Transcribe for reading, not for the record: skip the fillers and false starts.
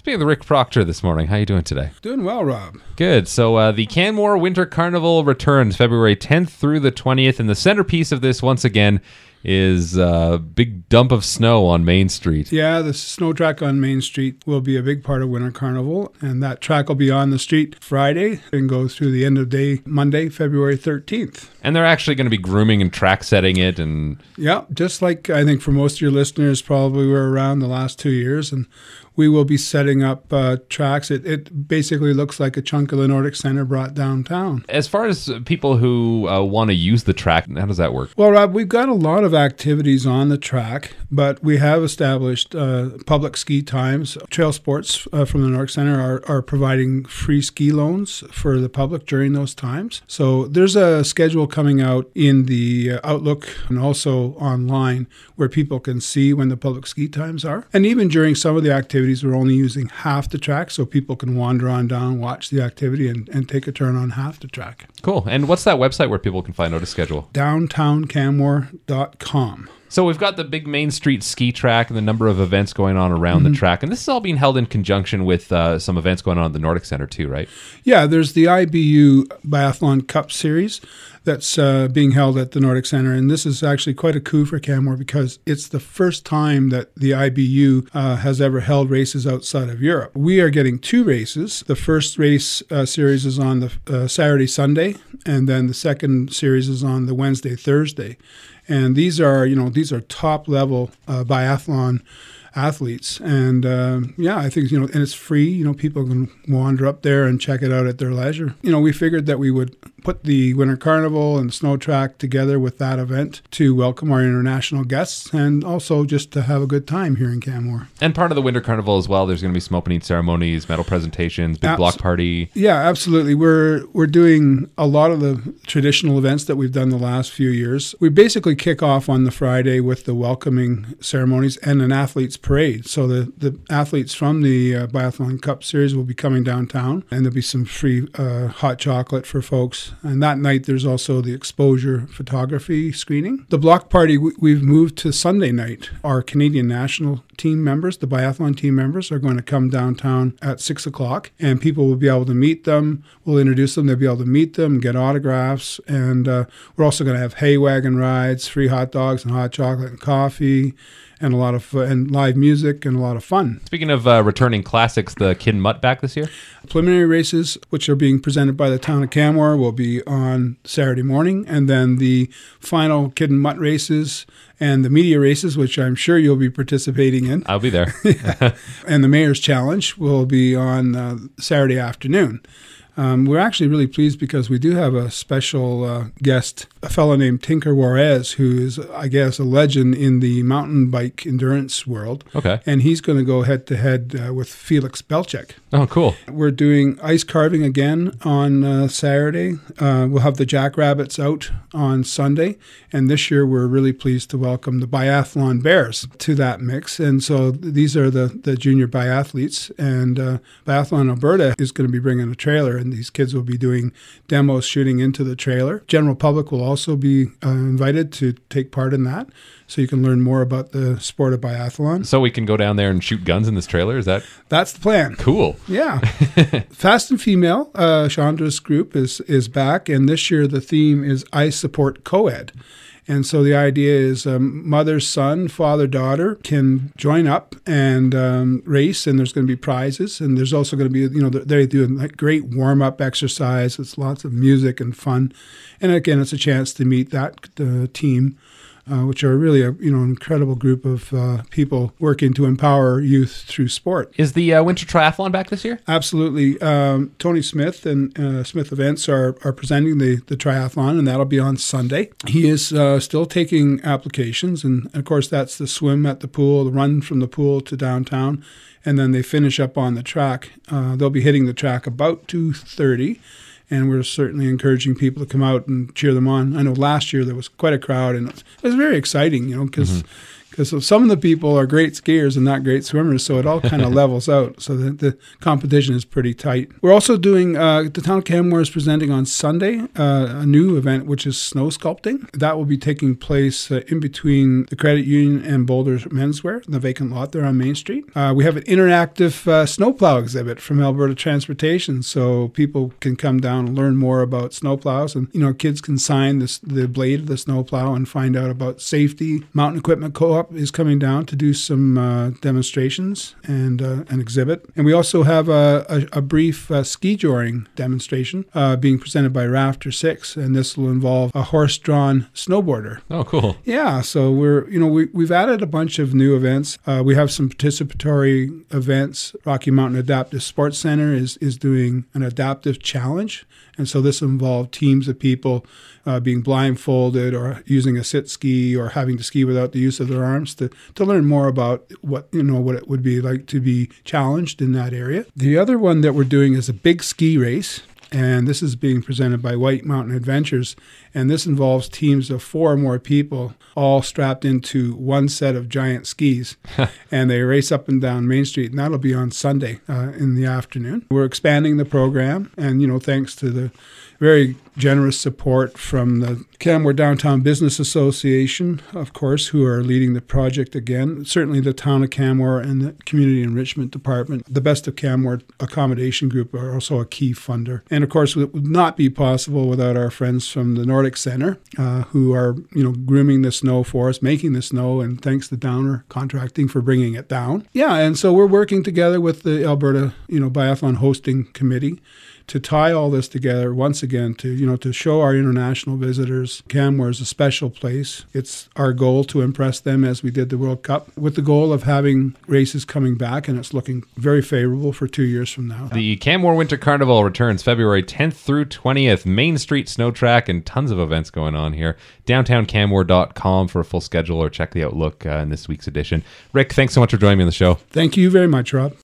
Speaking of Rick Proctor this morning, how are you doing today? Doing well, Rob. Good. So the Canmore Winter Carnival returns February 10th through the 20th, and the centerpiece of this, once again, is a big dump of snow on Main Street. Yeah, the snow track on Main Street will be a big part of Winter Carnival, and that track will be on the street Friday and go through the end of day Monday, February 13th. And they're actually going to be grooming and track setting it. And yeah, just like I think for most of your listeners probably were around the last 2 years, and we will be setting up tracks. It basically looks like a chunk of the Nordic Centre brought downtown. As far as people who want to use the track, how does that work? Well, Rob, we've got a lot of activities on the track, but we have established public ski times. Trail Sports from the Nordic Centre are providing free ski loans for the public during those times. So there's a schedule coming out in the Outlook and also online where people can see when the public ski times are. And even during some of the activities, we're only using half the track, so people can wander on down, watch the activity, and take a turn on half the track. Cool. And what's that website where people can find out a schedule? DowntownCanmore.com. So we've got the big Main Street ski track and the number of events going on around the track. And this is all being held in conjunction with some events going on at the Nordic Centre too, right? Yeah, there's the IBU Biathlon Cup Series that's being held at the Nordic Centre. And this is actually quite a coup for Canmore because it's the first time that the IBU has ever held races outside of Europe. We are getting 2 races. The first race series is on the Saturday, Sunday, and then the second series is on the Wednesday, Thursday. And these are top level biathlon athletes. And I think, and it's free, people can wander up there and check it out at their leisure. We figured that we would put the Winter Carnival and Snow Track together with that event to welcome our international guests and also just to have a good time here in Canmore. And part of the Winter Carnival as well, there's going to be smoke and eat ceremonies, medal presentations, big block party. Yeah, absolutely. We're doing a lot of the traditional events that we've done the last few years. We basically kick off on the Friday with the welcoming ceremonies and an athletes parade. So the athletes from the Biathlon Cup Series will be coming downtown, and there'll be some free hot chocolate for folks. And that night, there's also the exposure photography screening. The block party, we've moved to Sunday night. Our Canadian national team members, the biathlon team members, are going to come downtown at 6 o'clock, and people will be able to meet them. We'll introduce them. They'll be able to meet them, get autographs, and we're also going to have hay wagon rides, free hot dogs and hot chocolate and coffee, and a lot of and live music and a lot of fun. Speaking of returning classics, the Kid and Mutt back this year? Preliminary races, which are being presented by the town of Canmore, will be on Saturday morning, and then the final Kid and Mutt races and the media races, which I'm sure you'll be participating in. I'll be there. And the Mayor's Challenge will be on Saturday afternoon. We're actually really pleased because we do have a special guest, a fellow named Tinker Juarez, who is, I guess, a legend in the mountain bike endurance world. Okay. And he's going to go head-to-head with Felix Belchek. Oh, cool. We're doing ice carving again on Saturday. We'll have the Jackrabbits out on Sunday. And this year, we're really pleased to welcome the Biathlon Bears to that mix. And so these are the junior biathletes. And Biathlon Alberta is going to be bringing a trailer, and these kids will be doing demos shooting into the trailer. General public will also be invited to take part in that, so you can learn more about the sport of biathlon. So we can go down there and shoot guns in this trailer? That's the plan. Cool. Yeah. Fast and Female, Chandra's group is back, and this year the theme is I Support Co-ed. And so the idea is mother, son, father, daughter can join up and race, and there's going to be prizes. And there's also going to be, they do a great warm-up exercise. It's lots of music and fun. And again, it's a chance to meet that team, which are really an incredible group of people working to empower youth through sport. Is the Winter Triathlon back this year? Absolutely. Tony Smith and Smith Events are presenting the triathlon, and that'll be on Sunday. He is still taking applications, and of course that's the swim at the pool, the run from the pool to downtown, and then they finish up on the track. They'll be hitting the track about 2:30. And we're certainly encouraging people to come out and cheer them on. I know last year there was quite a crowd, and it was very exciting, because because some of the people are great skiers and not great swimmers, so it all kind of levels out. So the competition is pretty tight. We're also doing, the town of Canmore is presenting on Sunday a new event, which is snow sculpting. That will be taking place in between the Credit Union and Boulder Menswear, the vacant lot there on Main Street. We have an interactive snowplow exhibit from Alberta Transportation, so people can come down and learn more about snowplows, and kids can sign the blade of the snowplow and find out about safety. Mountain Equipment Co-op is coming down to do some demonstrations and an exhibit. And we also have a brief ski joring demonstration being presented by Rafter 6, and this will involve a horse-drawn snowboarder. Oh, cool. Yeah, so we've added a bunch of new events. We have some participatory events. Rocky Mountain Adaptive Sports Center is doing an adaptive challenge, and so this involved teams of people being blindfolded or using a sit ski or having to ski without the use of their arms to learn more about what it would be like to be challenged in that area. The other one that we're doing is a big ski race. And this is being presented by White Mountain Adventures. And this involves teams of 4 or more people all strapped into one set of giant skis. And they race up and down Main Street. And that'll be on Sunday in the afternoon. We're expanding the program. And, thanks to the very generous support from the Canmore Downtown Business Association, of course, who are leading the project again. Certainly the Town of Canmore and the Community Enrichment Department. The Best of Canmore Accommodation Group are also a key funder. And of course, it would not be possible without our friends from the Nordic Center, who are, grooming the snow for us, making the snow, and thanks to Downer Contracting for bringing it down. Yeah, and so we're working together with the Alberta, Biathlon Hosting Committee to tie all this together once again to show our international visitors Canmore is a special place. It's our goal to impress them as we did the World Cup, with the goal of having races coming back, and it's looking very favorable for 2 years from now. The Canmore Winter Carnival returns February 10th through 20th. Main Street Snow Track and tons of events going on here. DowntownCanmore.com for a full schedule, or check the Outlook in this week's edition. Rick, thanks so much for joining me on the show. Thank you very much, Rob.